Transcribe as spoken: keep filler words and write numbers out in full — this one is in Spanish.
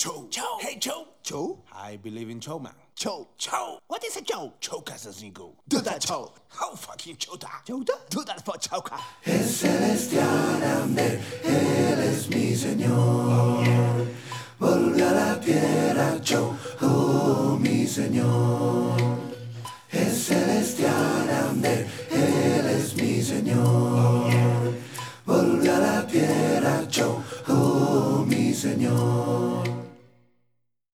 Cho. Cho. Hey, Cho. Cho? I believe in Cho, man. Cho. Cho. What is a Cho? Cho Casacinco. Do that Cho. How fucking Chota. Chota? Do that for Choca. Es celestial, amén, Él es mi Señor. Volvió a la tierra, yo, oh mi Señor. Es celestial, amén, Él es mi Señor. Volvió a la tierra, yo, oh mi Señor.